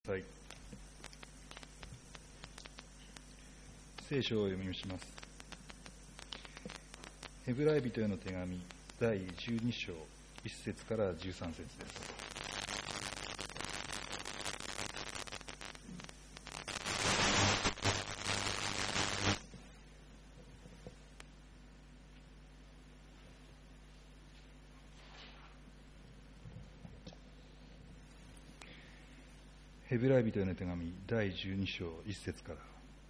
はい、聖書を読みします。ヘブライ人への手紙第12章1節から13節です。ヘブライ人への手紙第12章1節から。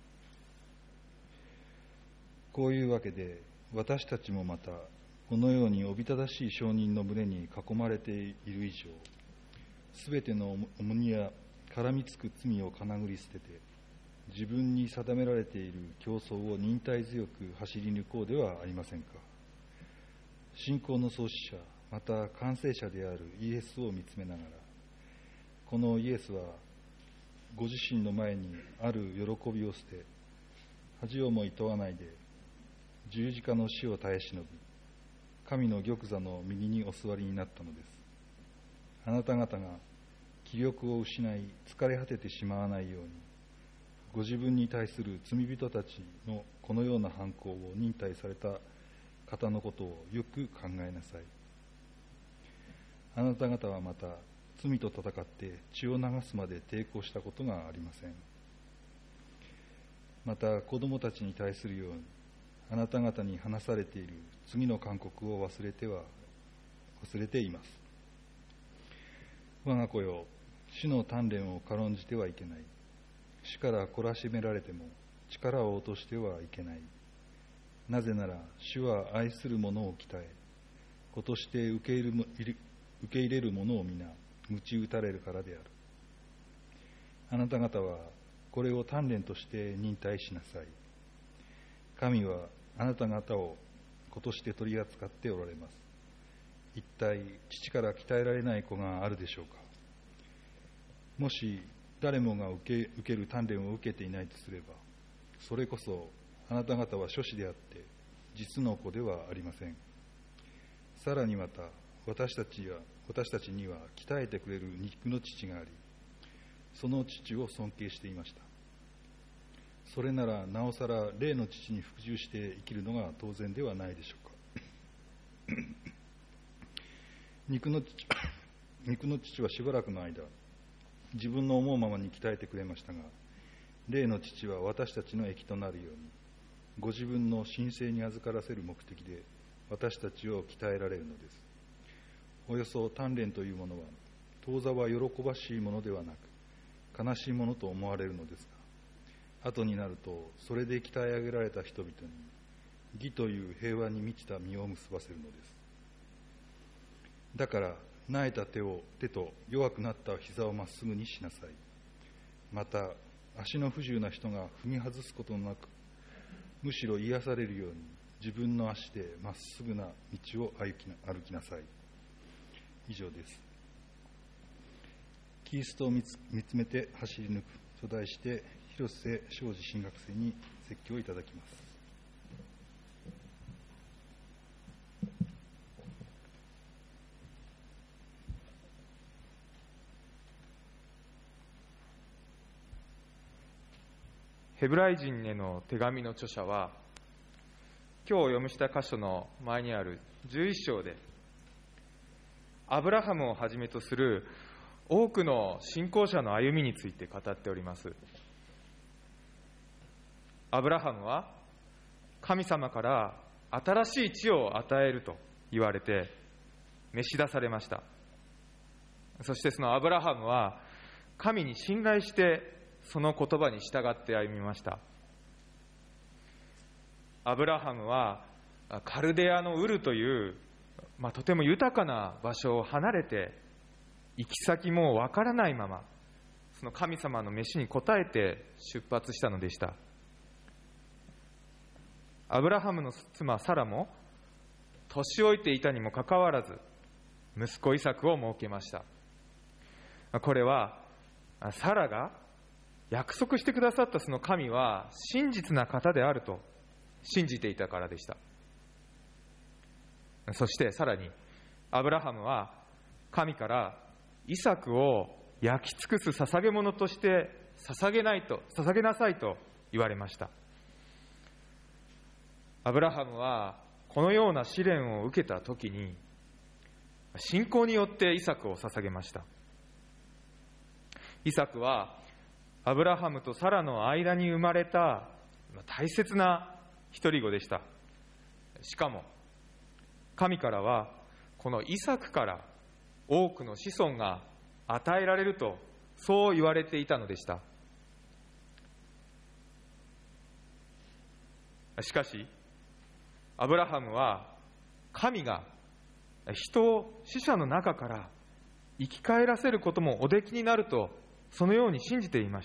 こういうわけで私たちもまたこのようにおびただしい証人の群れに囲まれている以上、すべての重荷や絡みつく罪をかなぐり捨てて、自分に定められている競争を忍耐強く走り抜こうではありませんか。信仰の創始者また完成者であるイエスを見つめながら、このイエスはご自身の前にある喜びを捨て、恥をもいとわないで十字架の死を耐え忍び、神の玉座の右にお座りになったのです。あなた方が気力を失い疲れ果ててしまわないように、ご自分に対する罪人たちのこのような犯行を忍耐された方のことをよく考えなさい。あなた方はまた罪と戦って血を流すまで抵抗したことがありません。また子供たちに対するように、あなた方に話されている次の勧告を忘れています。我が子よ、主の鍛錬を軽んじてはいけない。主から懲らしめられても力を落としてはいけない。なぜなら主は愛する者を鍛え、子として受け入れる者を皆鞭打たれるからである。あなた方はこれを鍛錬として忍耐しなさい。神はあなた方を子として取り扱っておられます。一体父から鍛えられない子があるでしょうか。もし誰もが受ける鍛錬を受けていないとすれば、それこそあなた方は諸子であって実の子ではありません。さらにまた私たちには鍛えてくれる肉の父があり、その父を尊敬していました。それならなおさら霊の父に服従して生きるのが当然ではないでしょうか。肉の父はしばらくの間自分の思うままに鍛えてくれましたが、霊の父は私たちの益となるようにご自分の神聖に預からせる目的で私たちを鍛えられるのです。およそ鍛錬というものは当座は喜ばしいものではなく悲しいものと思われるのですが、後になるとそれで鍛え上げられた人々に義という平和に満ちた実を結ばせるのです。だから萎えた手と弱くなった膝をまっすぐにしなさい。また足の不自由な人が踏み外すことなく、むしろ癒されるように自分の足でまっすぐな道を歩きなさい。以上です。キリストを見つめて走り抜くと題して、広瀬昌司神学生に説教をいただきます。 ヘブライ人への手紙の著者は、今日お読みした箇所の前にある11章で、アブラハムをはじめとする多くの信仰者の歩みについて語っております。アブラハムは神様から新しい地を与えると言われて召し出されました。そしてそのアブラハムは神に信頼してその言葉に従って歩みました。アブラハムはカルデアのウルというとても豊かな場所を離れて、行き先もわからないままその神様の召しに応えて出発したのでした。アブラハムの妻サラも年老いていたにもかかわらず息子イサクを設けました。これはサラが約束してくださったその神は真実な方であると信じていたからでした。そしてさらにアブラハムは神からイサクを焼き尽くす捧げ物として捧げなさいと言われました。アブラハムはこのような試練を受けたときに、信仰によってイサクを捧げました。イサクはアブラハムとサラの間に生まれた大切な一人子でした。しかも神からはこのイサクから多くの子孫が与えられると、そう言われていたのでした。しかしアブラハムは神が人を死者の中から生き返らせることもおできになると、そのように信じていました。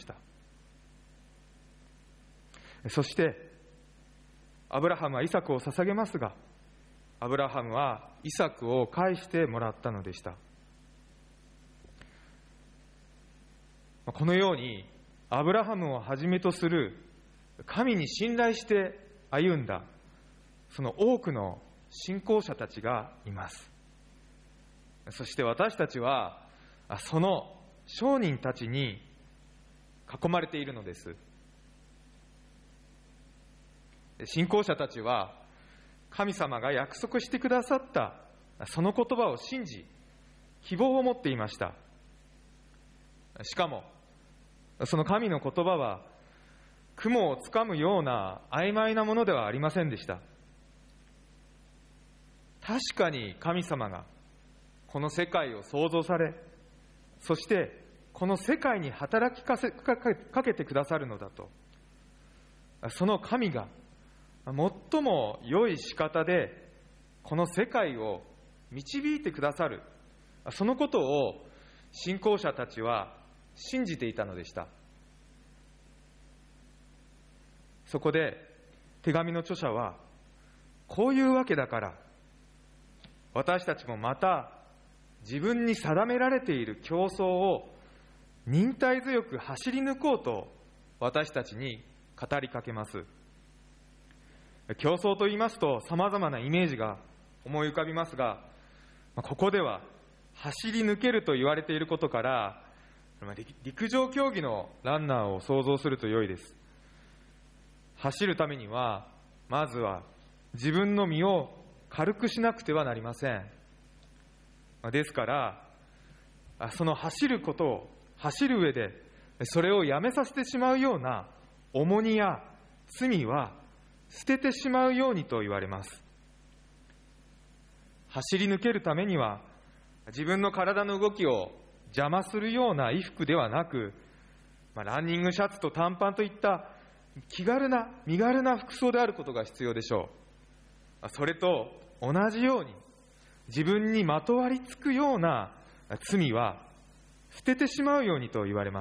そしてアブラハムはイサクを捧げますが、アブラハムはイサクを返してもらったのでした。このようにアブラハムをはじめとする神に信頼して歩んだその多くの信仰者たちがいます。そして私たちはその証人たちに囲まれているのです。信仰者たちは神様が約束してくださったその言葉を信じ、希望を持っていました。しかもその神の言葉は雲をつかむような曖昧なものではありませんでした。確かに神様がこの世界を創造され、そしてこの世界に働きかけてくださるのだと、その神が最も良い仕方でこの世界を導いてくださる、そのことを信仰者たちは信じていたのでした。そこで手紙の著者は、こういうわけだから私たちもまた自分に定められている競争を忍耐強く走り抜こうと私たちに語りかけます。競争と言いますと様々なイメージが思い浮かびますが、ここでは走り抜けると言われていることから、陸上競技のランナーを想像すると良いです。走るためにはまずは自分の身を軽くしなくてはなりません。ですからその走ることを走る上でそれをやめさせてしまうような重荷や罪は捨ててしまうようにと言われます。走り抜けるためには自分の体の動きを邪魔するような衣服ではなく、ランニングシャツと短パンといった身軽な服装であることが必要でしょう。それと同じように自分にまとわりつくような罪は捨ててしまうようにと言われます。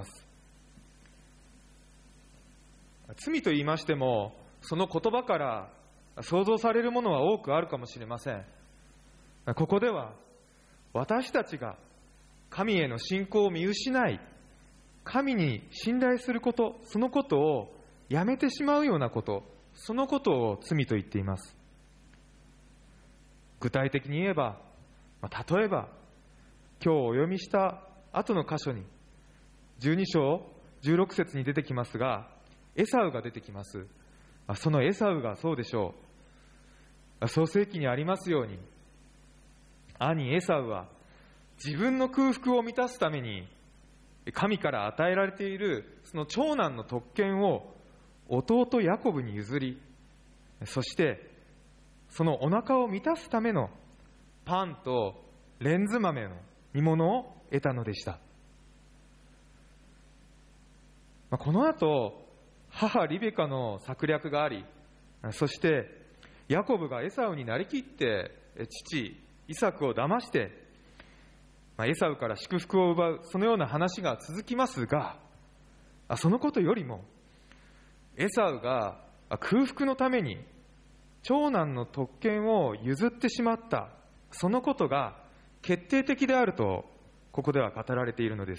罪と言いましてもその言葉から想像されるものは多くあるかもしれません。ここでは私たちが神への信仰を見失い、神に信頼すること、そのことをやめてしまうようなこと、そのことを罪と言っています。具体的に言えば、例えば今日お読みした後の箇所に12章16節に出てきますが、エサウが出てきます。そのエサウがそうでしょう。創世記にありますように、兄エサウは自分の空腹を満たすために神から与えられているその長男の特権を弟ヤコブに譲り、そしてそのお腹を満たすためのパンとレンズ豆の煮物を得たのでした。この後母リベカの策略があり、そしてヤコブがエサウになりきって父イサクを騙してエサウから祝福を奪う、そのような話が続きますが、そのことよりもエサウが空腹のために長男の特権を譲ってしまった、そのことが決定的であるとここでは語られているのです。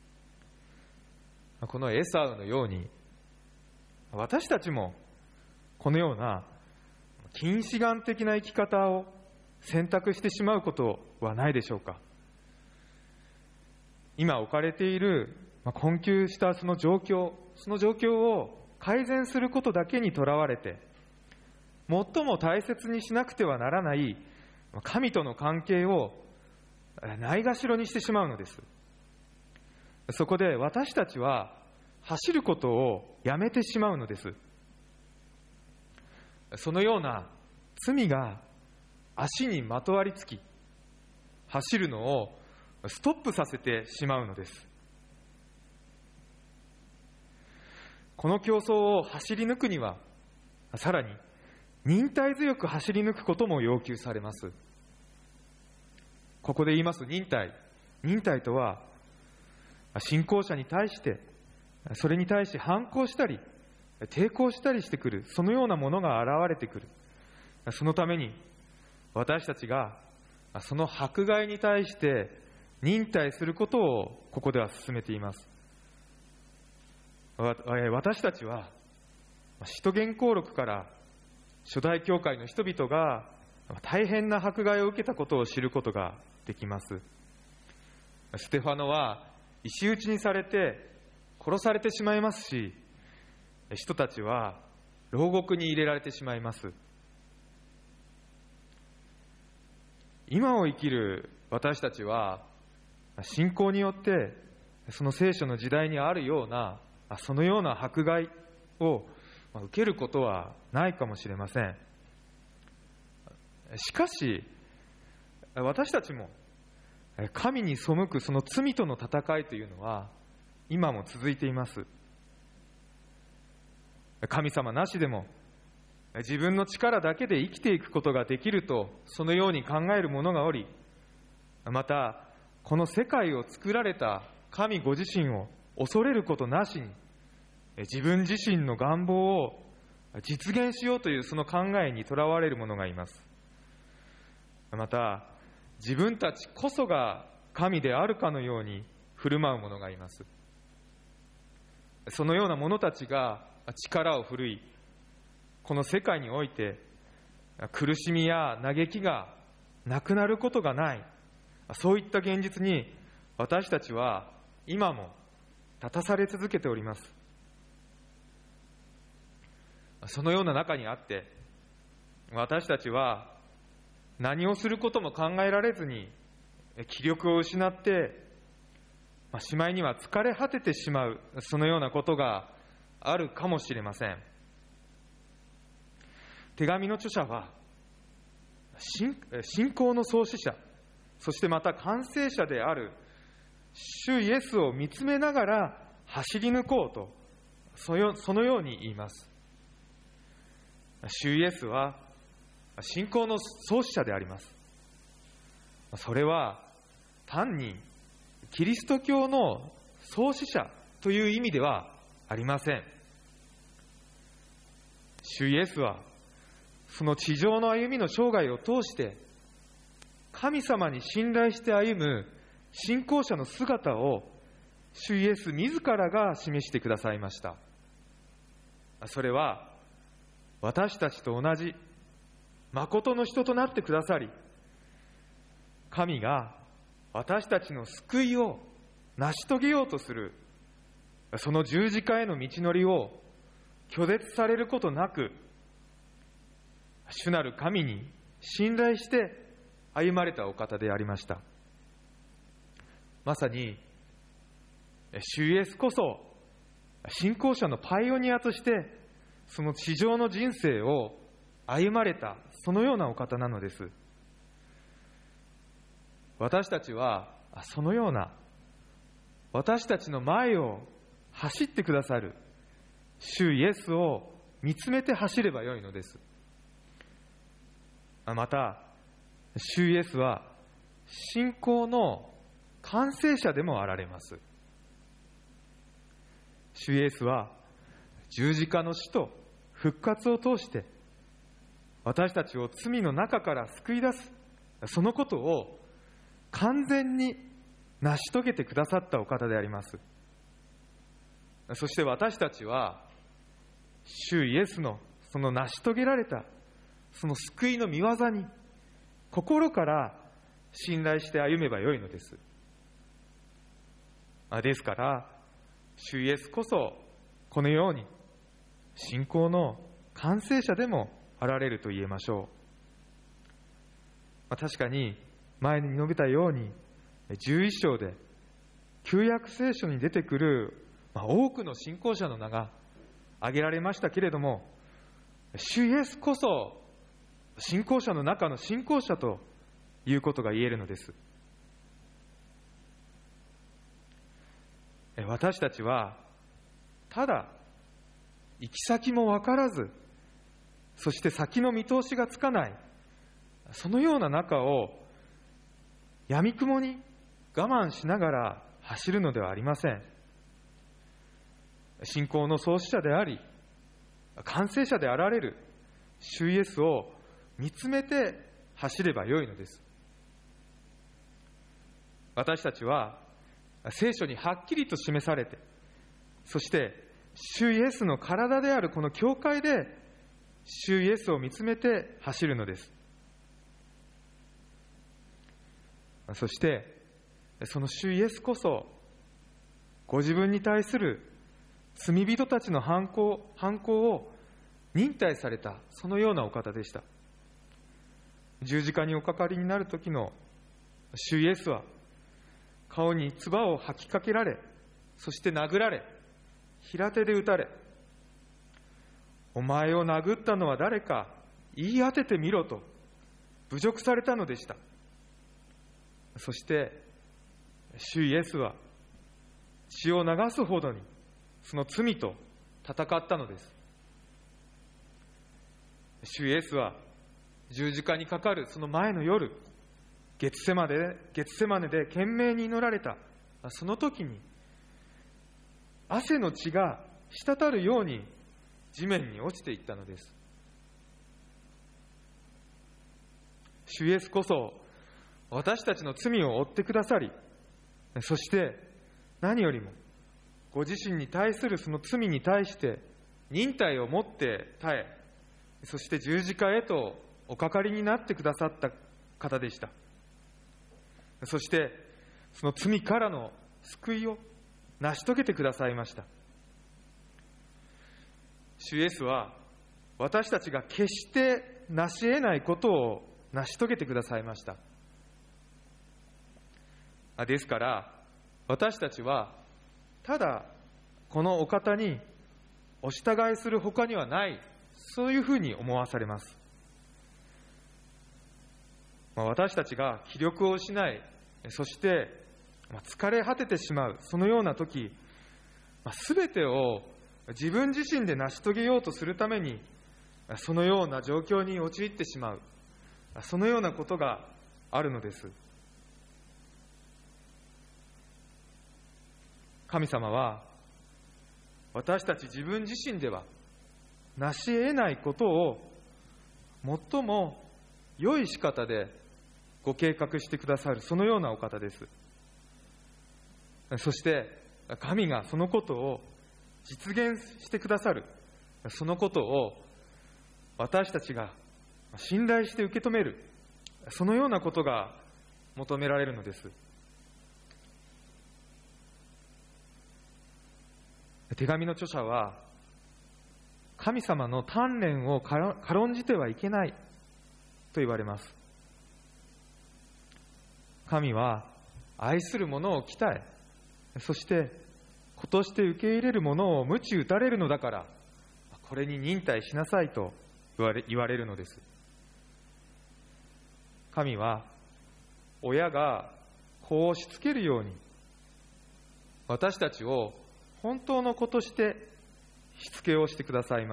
このエサウのように私たちもこのような近視眼的な生き方を選択してしまうことはないでしょうか。 今置かれている困窮したその状況を改善することだけにとらわれて、最も大切にしなくてはならない神との関係をないがしろにしてしまうのです。そこで私たちは走ることをやめてしまうのです。そのような罪が足にまとわりつき、走るのをストップさせてしまうのです。この競争を走り抜くには、さらに忍耐強く走り抜くことも要求されます。ここで言います忍耐とは、信仰者に対して、それに対し反抗したり抵抗したりしてくる、そのようなものが現れてくる。そのために私たちがその迫害に対して忍耐することをここでは進めています。私たちは使徒言行録から初代教会の人々が大変な迫害を受けたことを知ることができます。ステファノは石打ちにされて殺されてしまいますし、人たちは牢獄に入れられてしまいます。今を生きる私たちは信仰によってその聖書の時代にあるようなそのような迫害を受けることはないかもしれません。しかし私たちも神に背くその罪との戦いというのは今も続いています。神様なしでも自分の力だけで生きていくことができるとそのように考える者がおり、またこの世界を作られた神ご自身を恐れることなしに自分自身の願望を実現しようというその考えにとらわれる者がいます。また自分たちこそが神であるかのように振る舞う者がいます。そのような者たちが力を振るい、この世界において苦しみや嘆きがなくなることがない、そういった現実に私たちは今も立たされ続けております。そのような中にあって私たちは何をすることも考えられずに気力を失ってしまいには疲れ果ててしまう、そのようなことがあるかもしれません。手紙の著者は信仰の創始者、そしてまた完成者である主イエスを見つめながら走り抜こうとそのように言います。主イエスは信仰の創始者であります。それは単にキリスト教の創始者という意味ではありません。主イエスはその地上の歩みの生涯を通して神様に信頼して歩む信仰者の姿を主イエス自らが示してくださいました。それは私たちと同じ誠の人となってくださり、神が私たちの救いを成し遂げようとするその十字架への道のりを拒絶されることなく、主なる神に信頼して歩まれたお方でありました。まさに主イエスこそ信仰者のパイオニアとしてその地上の人生を歩まれた、そのようなお方なのです。私たちはそのような私たちの前を走ってくださる主イエスを見つめて走ればよいのです。また主イエスは信仰の完成者でもあられます。主イエスは十字架の死と復活を通して私たちを罪の中から救い出す、そのことを完全に成し遂げてくださったお方であります。そして私たちは主イエスのその成し遂げられたその救いの御業に心から信頼して歩めばよいのです。 ですから、主イエスこそこのように信仰の完成者でもあられると言えましょう。確かに前に述べたように11章で旧約聖書に出てくる多くの信仰者の名が挙げられましたけれども、主イエスこそ信仰者の中の信仰者ということが言えるのです。私たちはただ行き先も分からず、そして先の見通しがつかない、そのような中を闇雲に我慢しながら走るのではありません。信仰の創始者であり完成者であられる主イエスを見つめて走ればよいのです。私たちは聖書にはっきりと示されて、そして主イエスの体であるこの教会で主イエスを見つめて走るのです。そしてその主イエスこそご自分に対する罪人たちの犯行を忍耐された、そのようなお方でした。十字架におかかりになる時の主イエスは顔に唾を吐きかけられ、そして殴られ、平手で打たれ、お前を殴ったのは誰か言い当ててみろと侮辱されたのでした。そして主イエスは血を流すほどにその罪と戦ったのです。主イエスは十字架にかかるその前の夜、ゲツセマネで懸命に祈られたその時に、汗の血が滴るように地面に落ちていったのです。主イエスこそ私たちの罪を負ってくださり、そして何よりもご自身に対するその罪に対して忍耐を持って耐え、そして十字架へとおかかりになってくださった方でした。そしてその罪からの救いを成し遂げてくださいました。主イエスは私たちが決して成し得ないことを成し遂げてくださいました。ですから私たちはただこのお方にお従いする他にはない、そういうふうに思わされます。私たちが気力を失い、そして疲れ果ててしまう、そのような時、すべてを自分自身で成し遂げようとするためにそのような状況に陥ってしまう、そのようなことがあるのです。神様は私たち自分自身では成し得ないことを最も良い仕方でご計画してくださる、そのようなお方です。そして神がそのことを実現してくださる、そのことを私たちが信頼して受け止める、そのようなことが求められるのです。手紙の著者は神様の鍛錬を軽んじてはいけないと言われます。神は愛する者を鍛え、そして子として受け入れる者を鞭打たれるのだから、これに忍耐しなさいと言われるのです。神は親が子をしつけるように私たちを本当の子としてしつけをしてくださいます。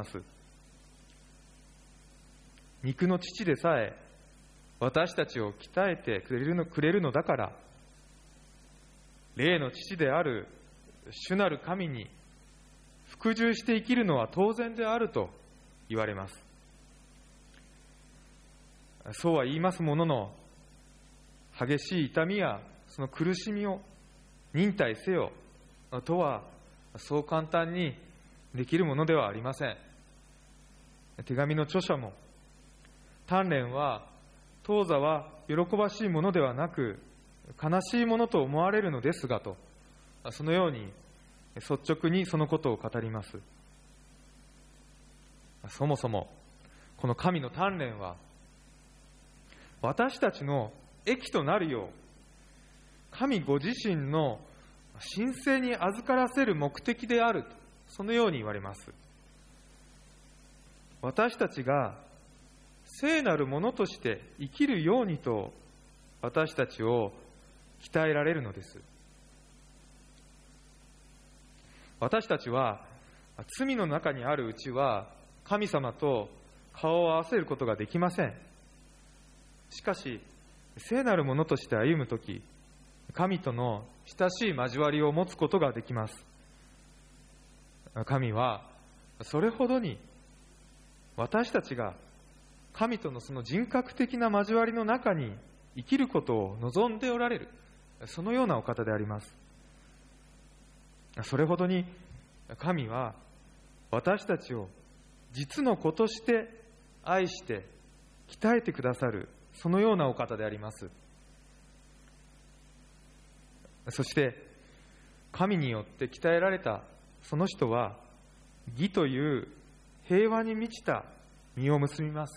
肉の父でさえ私たちを鍛えてくれるのだから、霊の父である主なる神に服従して生きるのは当然であると言われます。そうは言いますものの、激しい痛みやその苦しみを忍耐せよとはそう簡単にできるものではありません。手紙の著者も、鍛錬は当座は喜ばしいものではなく悲しいものと思われるのですがと、 そのように率直にそのことを語ります。そもそもこの神の鍛錬は私たちの益となるよう、神ご自身の神聖に預からせる目的であると、そのように言われます。私たちが聖なるものとして生きるようにと私たちを鍛えられるのです。私たちは罪の中にあるうちは神様と顔を合わせることができません。しかし聖なるものとして歩むとき、神との親しい交わりを持つことができます。神はそれほどに私たちが神とのその人格的な交わりの中に生きることを望んでおられる、そのようなお方であります。それほどに神は私たちを実の子として愛して鍛えてくださる、そのようなお方であります。そして神によって鍛えられたその人は義という平和に満ちた実を結びます。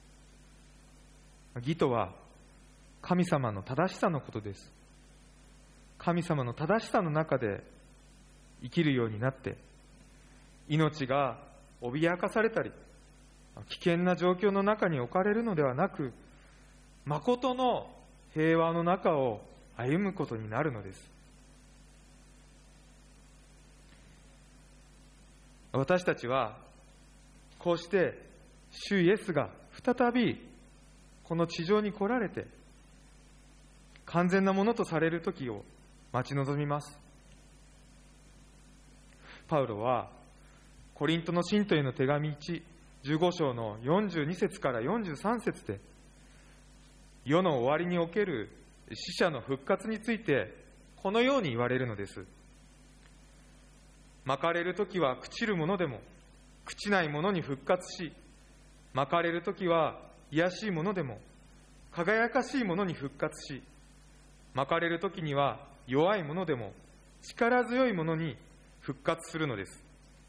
義とは神様の正しさのことです。神様の正しさの中で生きるようになって、命が脅かされたり危険な状況の中に置かれるのではなく、誠の平和の中を歩むことになるのです。私たちはこうして主イエスが再びこの地上に来られて完全なものとされる時を待ち望みます。パウロはコリントの信徒への手紙15章の42節から43節で、世の終わりにおける死者の復活についてこのように言われるのです。巻かれるときは朽ちるものでも朽ちないものに復活し、巻かれるときは卑しいものでも輝かしいものに復活し、巻かれるときには弱いものでも力強いものに復活するのです。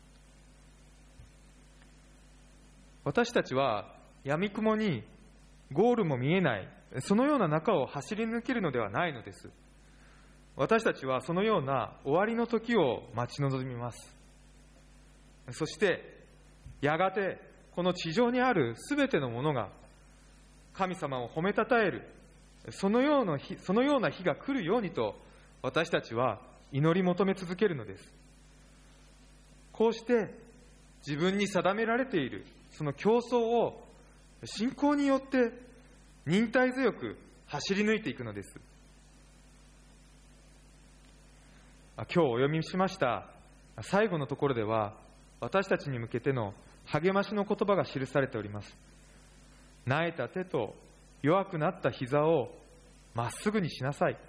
私たちは闇雲にゴールも見えない、そのような中を走り抜けるのではないのです。私たちはそのような終わりの時を待ち望みます。そしてやがてこの地上にあるすべてのものが神様を褒めたたえる、そのような日が来るようにと私たちは祈り求め続けるのです。こうして自分に定められているその競争を信仰によって忍耐強く走り抜いていくのです。今日お読みしました最後のところでは、私たちに向けての励ましの言葉が記されております。萎えた手と弱くなった膝をまっすぐにしなさい。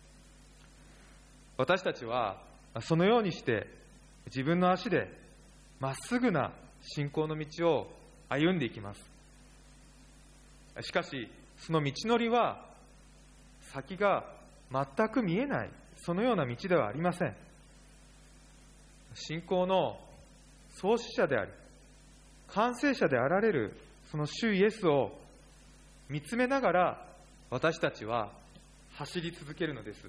私たちはそのようにして自分の足でまっすぐな信仰の道を歩んでいきます。しかしその道のりは先が全く見えない、そのような道ではありません。信仰の創始者であり完成者であられるその主イエスを見つめながら私たちは走り続けるのです。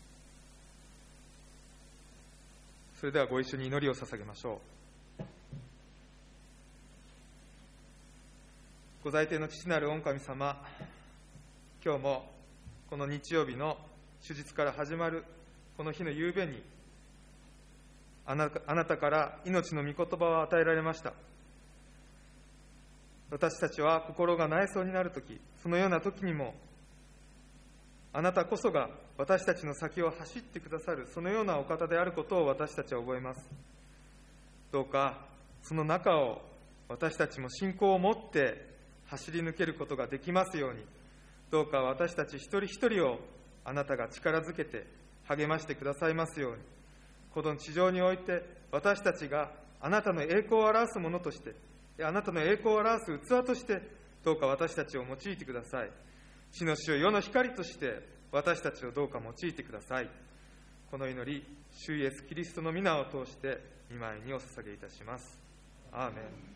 それではご一緒に祈りを捧げましょう。ご在天の父なる御神様、今日もこの日曜日の主日から始まるこの日の夕べにあなたから命の御言葉を与えられました。私たちは心が萎えそうになるとき、そのようなときにもあなたこそが私たちの先を走ってくださる、そのようなお方であることを私たちは覚えます。どうかその中を私たちも信仰を持って走り抜けることができますように、どうか私たち一人一人をあなたが力づけて励ましてくださいますように、この地上において私たちがあなたの栄光を表すものとして、あなたの栄光を表す器として、どうか私たちを用いてください。地の主を世の光として私たちをどうか用いてください。 この祈り、主イエスキリストの皆を通して御前にお捧げいたします。アーメン。